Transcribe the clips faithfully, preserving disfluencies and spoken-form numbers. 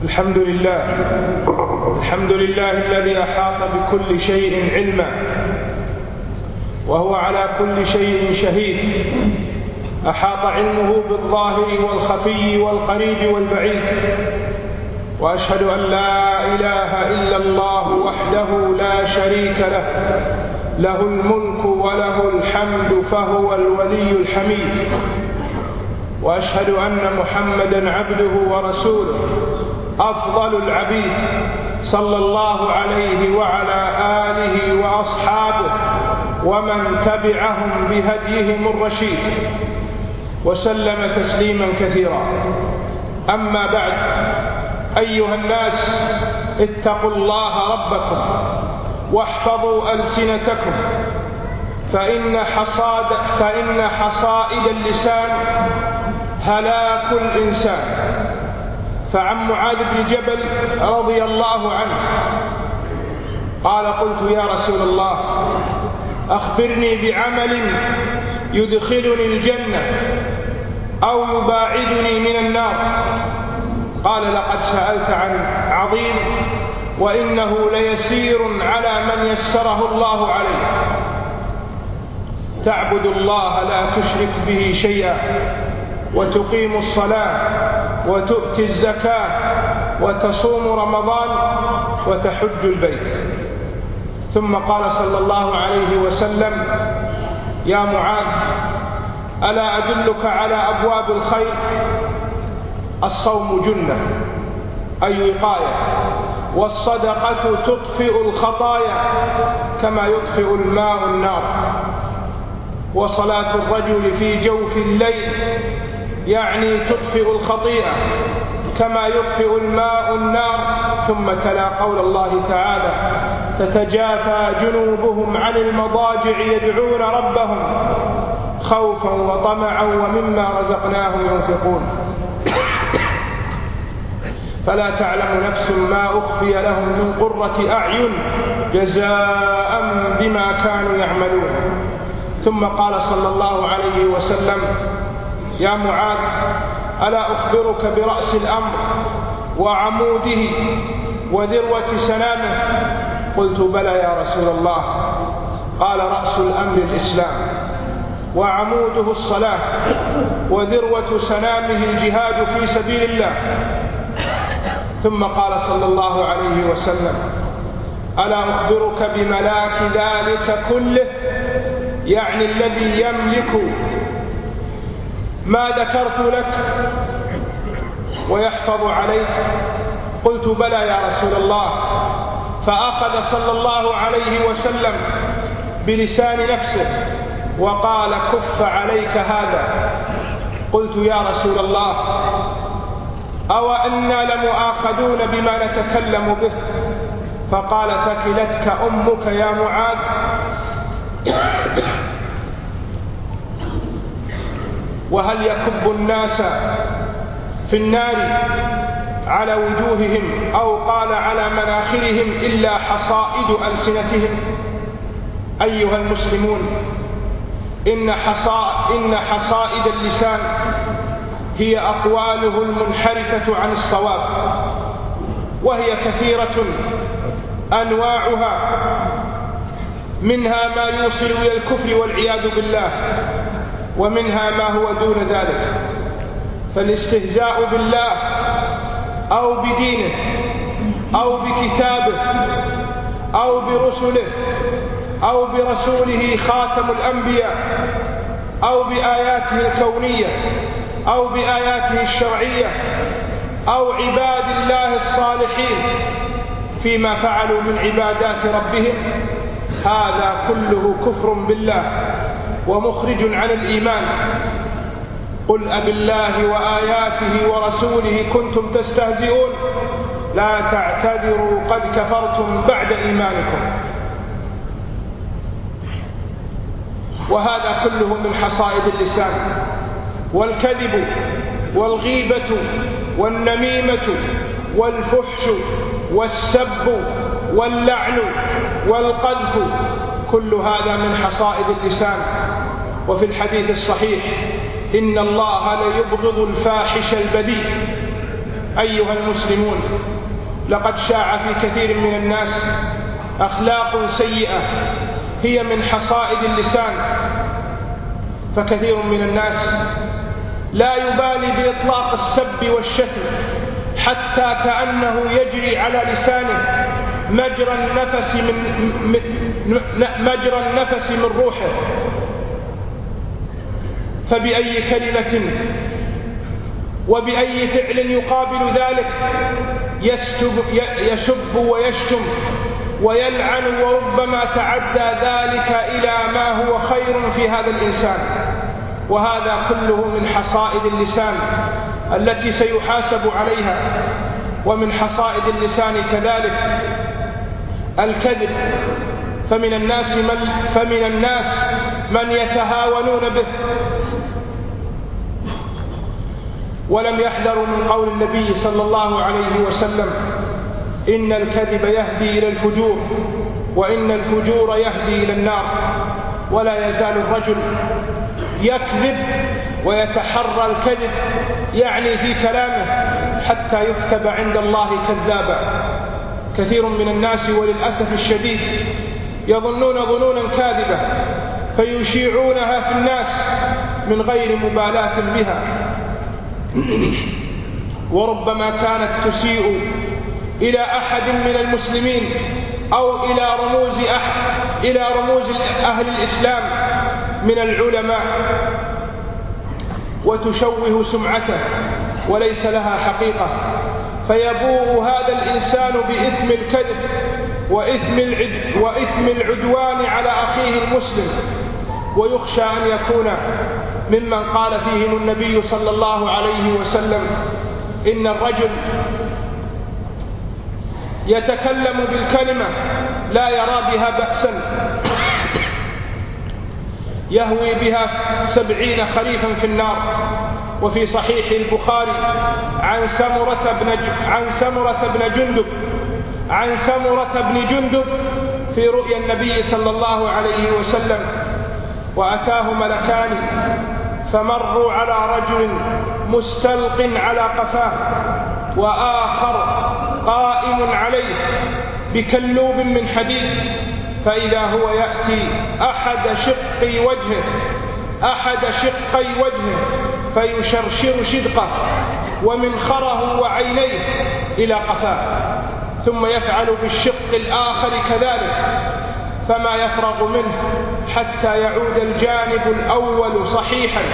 الحمد لله الحمد لله الذي أحاط بكل شيء علما وهو على كل شيء شهيد. أحاط علمه بالظاهر والخفي والقريب والبعيد، وأشهد أن لا إله إلا الله وحده لا شريك له، له الملك وله الحمد فهو الولي الحميد. وأشهد أن محمدًا عبده ورسوله أفضل العبيد، صلى الله عليه وعلى آله وأصحابه ومن تبعهم بهديهم الرشيد، وسلم تسليما كثيرا. أما بعد، أيها الناس، اتقوا الله ربكم واحفظوا ألسنتكم، فإن حصاد فإن حصائد اللسان هلاك الإنسان. فعن معاذ بن جبل رضي الله عنه قال: قلت يا رسول الله، أخبرني بعمل يدخلني الجنة أو يباعدني من النار. قال: لقد سألت عن عظيم، وإنه ليسير على من يسره الله عليه. تعبد الله لا تشرك به شيئا، وتقيم الصلاة، وتؤتي الزكاة، وتصوم رمضان، وتحج البيت. ثم قال صلى الله عليه وسلم: يا معاذ، ألا أدلك على أبواب الخير؟ الصوم جنة أي وقاية، والصدقة تطفئ الخطايا كما يطفئ الماء النار، وصلاة الرجل في جوف الليل يعني تطفئ الخطيئة كما يطفئ الماء النار. ثم تلا قول الله تعالى: تتجافى جنوبهم عن المضاجع يدعون ربهم خوفا وطمعا ومما رزقناهم ينفقون. فلا تعلم نفس ما أخفي لهم من قرة أعين جزاء بما كانوا يعملون. ثم قال صلى الله عليه وسلم: يا معاذ، ألا أخبرك برأس الأمر وعموده وذروة سنامه؟ قلت: بلى يا رسول الله. قال: رأس الأمر الإسلام، وعموده الصلاة، وذروة سنامه الجهاد في سبيل الله. ثم قال صلى الله عليه وسلم: ألا أخبرك بملاك ذلك كله، يعني الذي يملك ما ذكرت لك ويحفظ عليك؟ قلت: بلى يا رسول الله. فأخذ صلى الله عليه وسلم بلسان نفسه وقال: كف عليك هذا. قلت: يا رسول الله، أو أنا لمؤاخذون بما نتكلم به؟ فقال: ثكلتك أمك يا معاذ. وهل يكب الناس في النار على وجوههم أو قال على مناخرهم إلا حصائد ألسنتهم؟ أيها المسلمون، إن, حصا إن حصائد اللسان هي أقواله المنحرفة عن الصواب، وهي كثيرة أنواعها، منها ما يوصل إلى الكفر والعياذ بالله، ومنها ما هو دون ذلك. فالاستهزاء بالله أو بدينه أو بكتابه أو برسله أو برسوله خاتم الأنبياء أو بآياته الكونية أو بآياته الشرعية أو عباد الله الصالحين فيما فعلوا من عبادات ربهم، هذا كله كفر بالله ومخرج عن الإيمان. قل أبالله وآياته ورسوله كنتم تستهزئون لا تعتذروا قد كفرتم بعد إيمانكم. وهذا كله من حصائد اللسان. والكذب والغيبة والنميمة والفحش والسب واللعن والقذف، كل هذا من حصائد اللسان. وفي الحديث الصحيح: إن الله ليبغض الفاحش البذيء. أيها المسلمون، لقد شاع في كثير من الناس أخلاق سيئة هي من حصائد اللسان، فكثير من الناس لا يبالي بإطلاق السب والشتم حتى كأنه يجري على لسانه مجرى النفس من مجرى النفس من روحه. فبأي كلمة وبأي فعل يقابل ذلك يسب ويشتم ويلعن، وربما تعدى ذلك إلى ما هو خير في هذا الإنسان. وهذا كله من حصائد اللسان التي سيحاسب عليها. ومن حصائد اللسان كذلك الكذب، فمن الناس من, فمن الناس من يتهاونون به ولم يحذروا من قول النبي صلى الله عليه وسلم: إن الكذب يهدي إلى الفجور، وإن الفجور يهدي إلى النار. ولا يزال الرجل يكذب ويتحرى الكذب، يعني في كلامه، حتى يكتب عند الله كذابا. كثير من الناس وللأسف الشديد يظنون ظنونا كاذبة فيشيعونها في الناس من غير مبالاة بها، وربما كانت تسيء إلى أحد من المسلمين أو إلى رموز أحد إلى رموز أهل الإسلام من العلماء، وتشوه سمعته وليس لها حقيقة، فيبوء هذا الإنسان بإثم الكذب وإثم العد وإثم العدوان على أخيه المسلم. ويخشى أن يكون ممن قال فيهم النبي صلى الله عليه وسلم: إن الرجل يتكلم بالكلمة لا يرى بها بأسا يهوي بها سبعين خريفا في النار. وفي صحيح البخاري عن سمرة بن عن سمرة بن جندب عن سمرة بن جندب في رؤيا النبي صلى الله عليه وسلم: وأتاه ملكان فمروا على رجل مستلق على قفاه، وآخر قائم عليه بكلوب من حديد، فإذا هو يأتي أحد شقي وجهه أحد شقي وجهه فيشرشر شدقه ومنخره وعينيه إلى قفاه، ثم يفعل بالشق الآخر كذلك، فما يفرغ منه حتى يعود الجانب الأول صحيحا،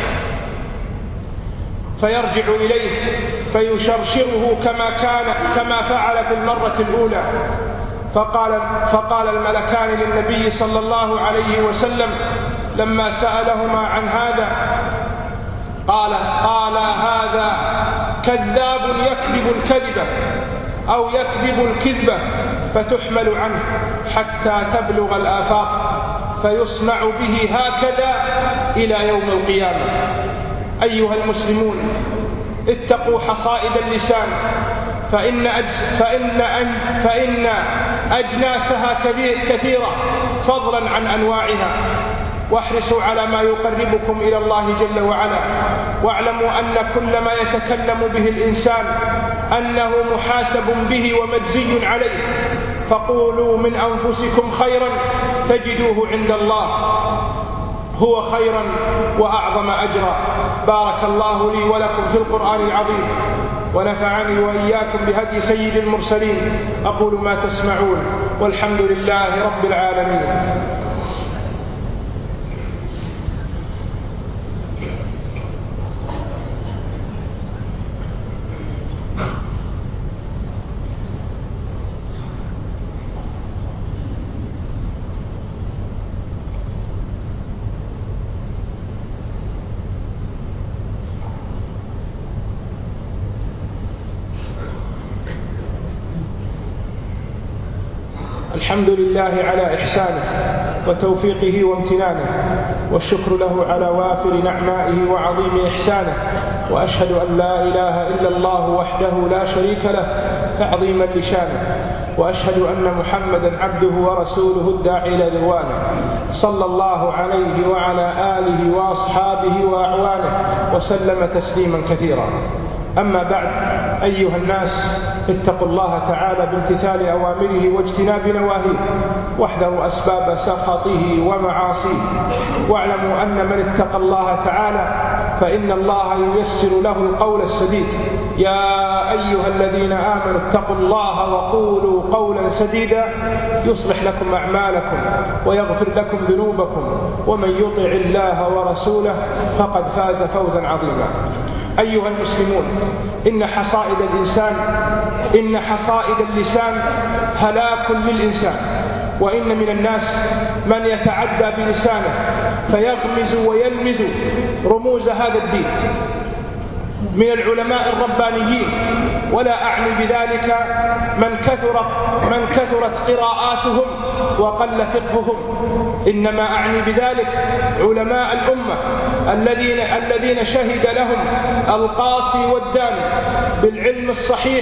فيرجع إليه فيشرشره كما كان كما فعل في المرة الأولى. فقال, فقال الملكان للنبي صلى الله عليه وسلم لما سألهما عن هذا: قال, قال هذا كذاب يكذب الكذبة أو يكذب الكذبة، فتحمل عنه حتى تبلغ الآفاق، فيصنع به هكذا إلى يوم القيامة. أيها المسلمون، اتقوا حصائد اللسان، فإن, أجس فإن, أن فإن أجناسها كثيرة فضلا عن أنواعها، واحرصوا على ما يقربكم إلى الله جل وعلا، واعلموا أن كل ما يتكلم به الإنسان أنه محاسب به ومجزي عليه، فقولوا من أنفسكم خيرا تجدوه عند الله هو خيرا وأعظم أجرا. بارك الله لي ولكم في القرآن العظيم، ونفعني وإياكم بهدي سيد المرسلين. أقول ما تسمعون، والحمد لله رب العالمين. الحمد لله على إحسانه وتوفيقه وامتنانه، والشكر له على وافر نعمائه وعظيم إحسانه، وأشهد أن لا إله إلا الله وحده لا شريك له تعظيما لشانه، وأشهد أن محمدا عبده ورسوله الداعي إلى رضوانه، صلى الله عليه وعلى آله وأصحابه وأعوانه وسلم تسليما كثيرا. أما بعد، أيها الناس اتقوا الله تعالى بامتثال أوامره واجتناب نواهيه، واحذروا أسباب سخطه ومعاصيه، واعلموا أن من اتقى الله تعالى فإن الله ييسر له القول السديد. يا أيها الذين آمنوا اتقوا الله وقولوا قولا سديدا يصلح لكم أعمالكم ويغفر لكم ذنوبكم، ومن يطع الله ورسوله فقد فاز فوزا عظيما. أيها المسلمون، إن حصائد الإنسان إن حصائد اللسان هلاك للإنسان، وإن من الناس من يتعدى بلسانه فيغمز ويلمز رموز هذا الدين من العلماء الربانيين، ولا أعني بذلك من كثرت من كثرت قراءاتهم وقل فقههم، إنما أعني بذلك علماء الأمة الذين الذين شهد لهم القاصي والداني بالعلم الصحيح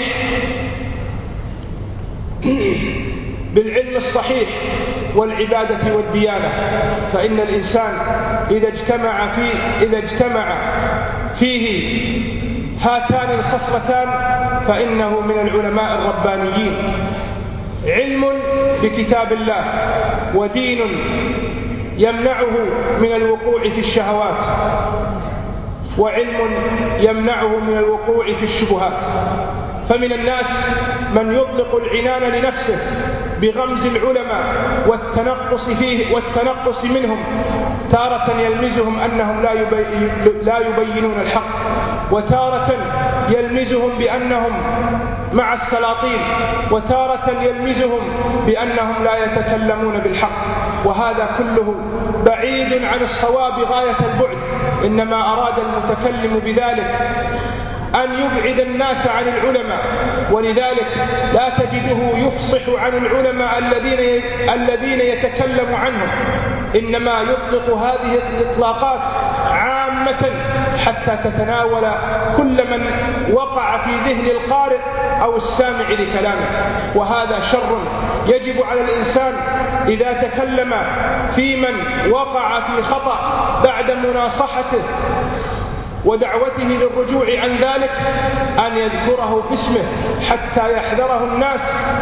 بالعلم الصحيح والعبادة والديانة. فإن الإنسان إذا اجتمع فيه إذا اجتمع فيه هاتان الخصلتان فإنه من العلماء الربانيين: علم بكتاب الله، ودين يمنعه من الوقوع في الشهوات، وعلم يمنعه من الوقوع في الشبهات. فمن الناس من يطلق العنان لنفسه بغمز العلماء والتنقص فيه والتنقص منهم، تارة يلمزهم أنهم لا لا يبينون الحق، وتارة يلمزهم بأنهم مع السلاطين، وتارة يلمزهم بأنهم لا يتكلمون بالحق، وهذا كله بعيد عن الصواب غاية البعد. إنما أراد المتكلم بذلك أن يبعد الناس عن العلماء، ولذلك لا تجده يفصح عن العلماء الذين الذين يتكلم عنهم، إنما يطلق هذه الإطلاقات عامة حتى تتناول كل من وقع في ذهن القارئ أو السامع لكلامه، وهذا شر يجب على الإنسان إذا تكلم في من وقع في خطأ بعد مناصحته ودعوته للرجوع عن ذلك أن يذكره باسمه حتى يحذره الناس،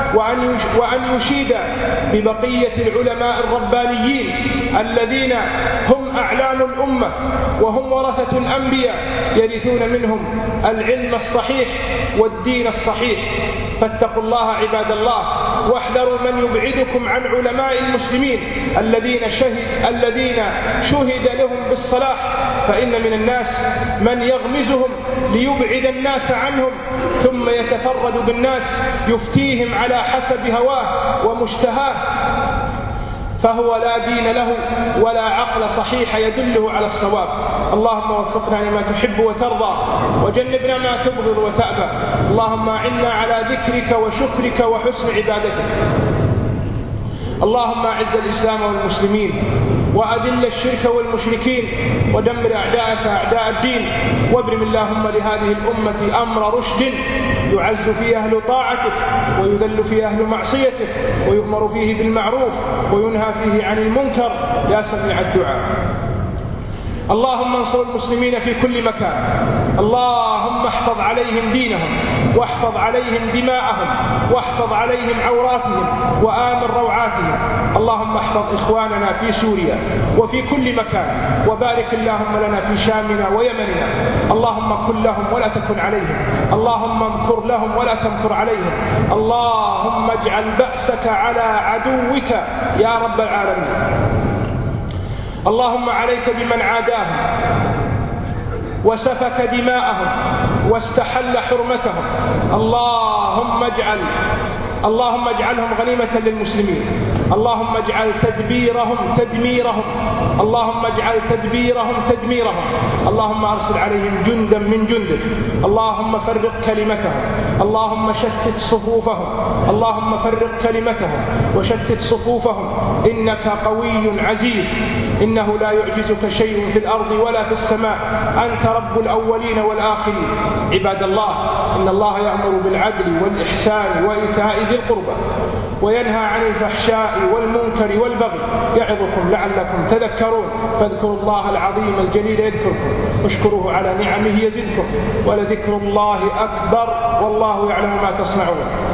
وأن يشيد ببقية العلماء الربانيين الذين هم أعلام الأمة وهم ورثة الأنبياء، يرثون منهم العلم الصحيح والدين الصحيح. فاتقوا الله عباد الله، واحذروا من يبعدكم عن علماء المسلمين الذين شهد الذين شهد لهم بالصلاح، فإن من الناس من يغمزهم ليبعد الناس عنهم، ثم يتفرد بالناس يفتيهم على حسب هواه ومشتهاه، فهو لا دين له ولا عقل صحيح يدله على الصواب. اللهم وفقنا لما تحب وترضى، وجنبنا ما تبغض وتأبى. اللهم أعنا على ذكرك وشكرك وحسن عبادتك. اللهم أعز الإسلام والمسلمين، وأذل الشرك والمشركين، ودمر أعداءك أعداء الدين، وابرم اللهم لهذه الأمة أمر رشد يعز فيه أهل طاعتك ويذل فيه أهل معصيتك، ويؤمر فيه بالمعروف وينهى فيه عن المنكر، يا سميع الدعاء. اللهم انصر المسلمين في كل مكان، اللهم احفظ عليهم دينهم، واحفظ عليهم دماءهم، واحفظ عليهم عوراتهم، وآمن روعاتهم. اللهم احفظ إخواننا في سوريا وفي كل مكان، وبارك اللهم لنا في شامنا ويمننا. اللهم كن لهم ولا تكن عليهم، اللهم امكر لهم ولا تمكر عليهم، اللهم اجعل بأسك على عدوك يا رب العالمين. اللهم عليك بمن عاداهم وسفك دماءهم واستحل حرمتهم، اللهم اجعل اللهم اجعلهم غنيمة للمسلمين، اللهم اجعل تدبيرهم تدميرهم، اللهم اجعل تدبيرهم تدميرهم، اللهم ارسل عليهم جندا من جندك، اللهم فرق كلمتهم، اللهم شتت صفوفهم، اللهم فرق كلمتهم وشتت صفوفهم، إنك قوي عزيز، إنه لا يعجزك شيء في الأرض ولا في السماء، أنت رب الأولين والآخرين. عباد الله، إن الله يأمر بالعدل والإحسان وإيتاء ذي القربى، وينهى عن الفحشاء والمنكر والبغي يعظكم لعلكم تذكرون فاذكروا الله العظيم الجليل يذكركم واشكروه على نعمه يزدكم ولذكر الله أكبر والله يعلم ما تصنعون.